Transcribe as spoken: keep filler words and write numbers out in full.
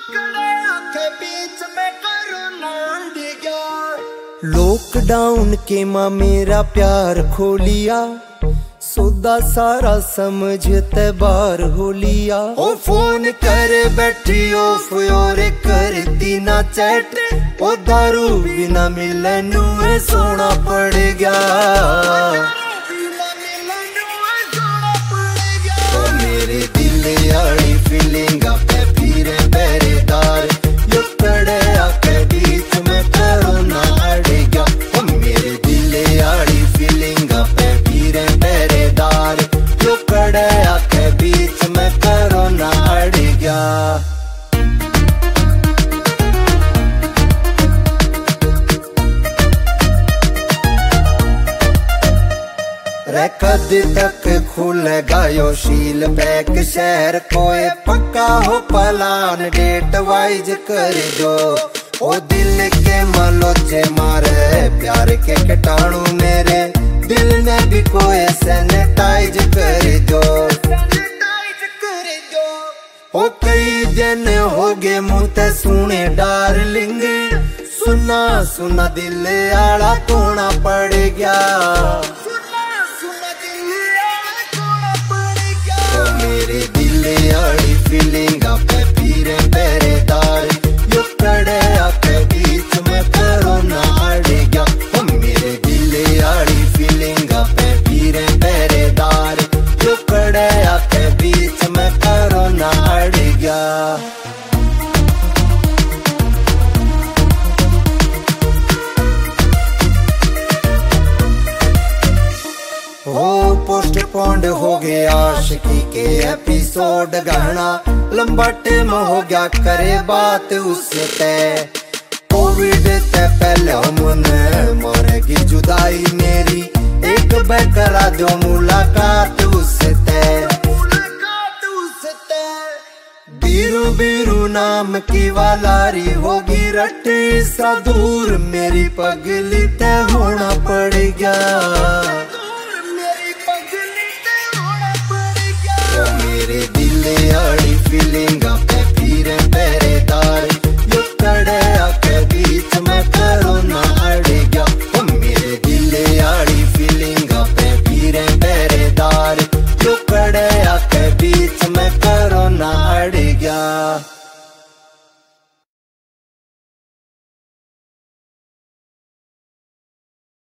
Lockdown के माँ मेरा प्यार खो लिया, सौदा सारा समझते बार हो लिया। ओ फोन कर बैठी ऑफ और करती ना चैट, ओ दारू बिना मिलन सोना पड़ गया। ओ मेरे दिल आड़ी फीलिंग पे फिर पहरेदार, यो कड़े आके बीच में कोरोना अड़ गया। ओ मेरे दिल आड़ी फीलिंग पे फिर पहरेदार, यो कड़े आके बीच में कोरोना अड़ गया। कद तक खुलेगा यो शील बैक शहर, कोई पक्का हो पलान डेट वाइज कर दो। ओ दिल के मलोचे मारे प्यार के कीटाणु मेरे दिल ने भी कोई सैनिटाइज कर दो। ओ कई दिन हो गए मुँह ते सुने डार्लिंग, सुना सुना दिल आड़ा तोड़ा पड़ गया। मेरे दिल आड़ी फीलिंग पे फिर पहरेदार, यो कड़े आके बीच में कोरोना अड़ गया। ओ मेरे दिल आड़ी फीलिंग पे फिर पहरेदार, यो कड़े आके बीच में कोरोना अड़ गया। पोस्टपोन्ड हो गया आशिकी के एपिसोड, गहना लंबा टाइम हो गया करे बात उससे। कोविड से पहले हमने मरेगी जुदाई मेरी, एक बार करा दो मुलाकात उससे। बीरू बीरू नाम की वालारी होगी रट्टी सा दूर, मेरी पगली ते होना पड़ गया। मेरे दिल आड़ी फीलिंग